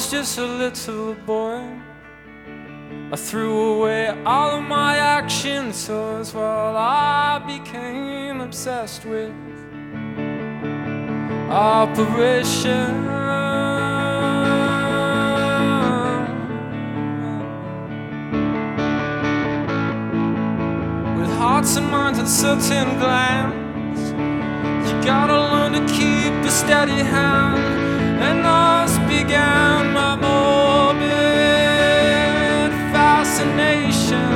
was just a little boy, I threw away all of my action toys while I became obsessed with Operation. With hearts and minds and certain glance, you gotta learn to keep a steady hand, and thus began my morbid fascination.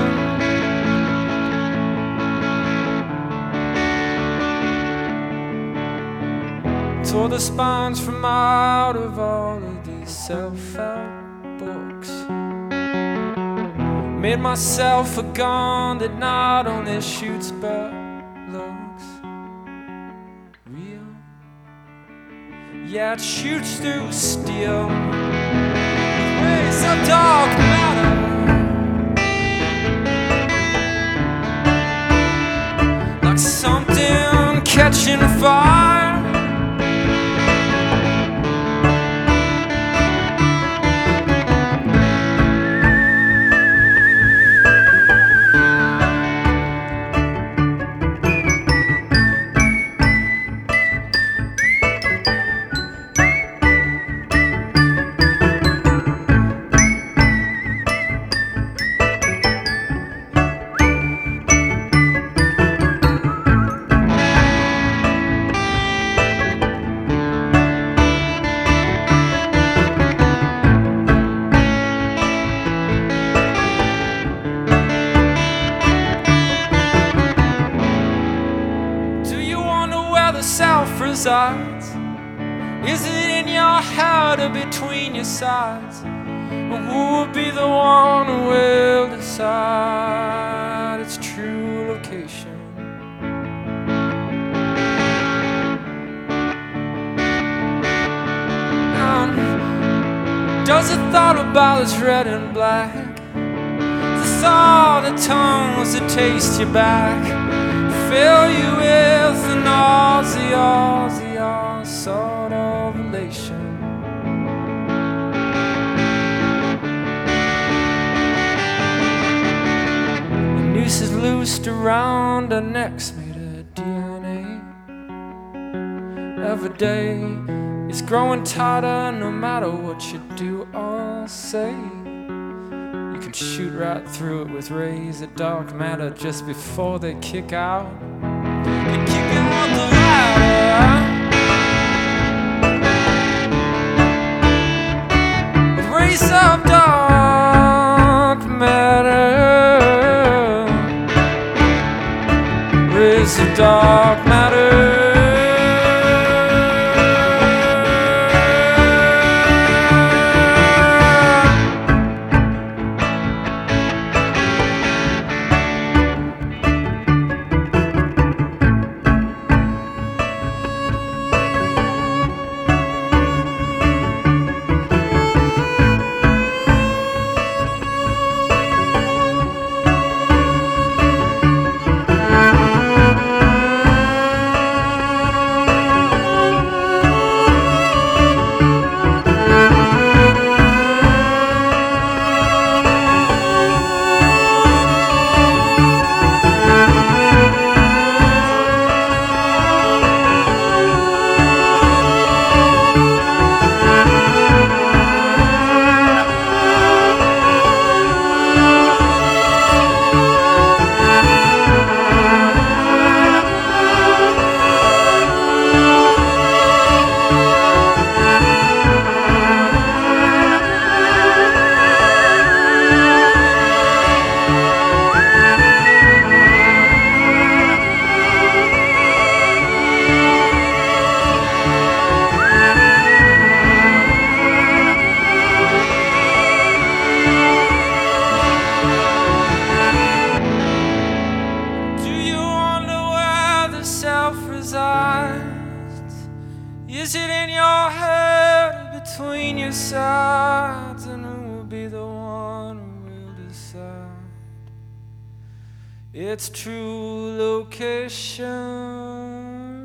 Tore the spines from out of all of these self-help books, made myself a gun that not only shoots but looks real. Yeah, it shoots through steel with waves of dark matter, like something catching fire. Self resides? Is it in your heart or between your sides? Or who will be the one who will decide its true location? Does the thought about this red and black, the thought of tongues that taste you back, fill you with a nausea sort of elation? The noose is loosed around our necks made of DNA. Every day is growing tighter no matter what you do or say. You can shoot right through it with rays of dark matter just before they kick out. They kick out the ladder with rays of dark matter, rays of dark matter. Is it in your head, between your sides, and who will be the one who will decide its true location?